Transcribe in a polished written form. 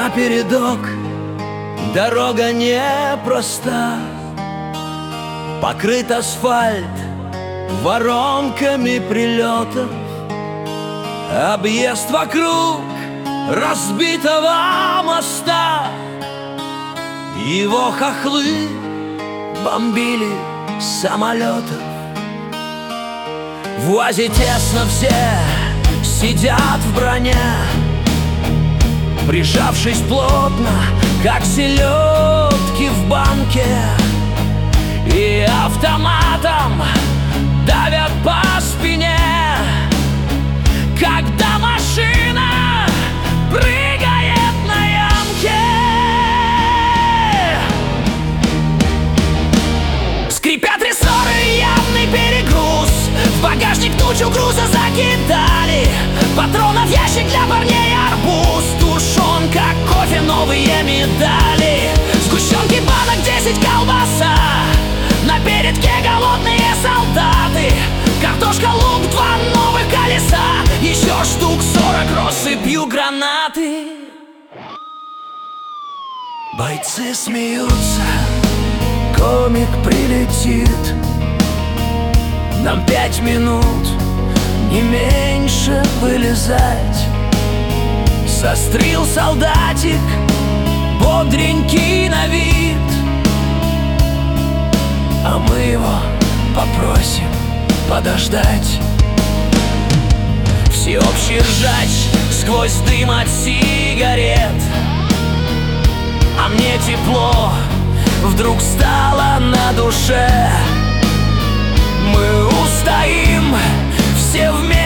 напередок, дорога непроста. Покрыт асфальт воронками прилетов, объезд вокруг разбитого моста. Его хохлы бомбили самолетов. В УАЗе тесно, все сидят в броне, прижавшись плотно, как селедки в банке, и автоматом давят по спине, когда машина прыгает на ямке. Скрипят рессоры, явный перегруз, в багажник тучу груза закидали. Патронов ящик для парней, арбуз, тушенка, кофе, новые медали, сгущенки банок 10, колбаса, на передке голодные солдаты, картошка, лук, 2 новых колеса, еще штук 40 россыпью гранаты. Бойцы смеются, комик прилетит. Нам 5 минут, не меньше, вылезать. Сострил солдатик, бодренький на вид, а мы его попросим подождать. Всеобщий ржач сквозь дым от сигарет, а мне тепло вдруг стало на душе. Мы устоим все вместе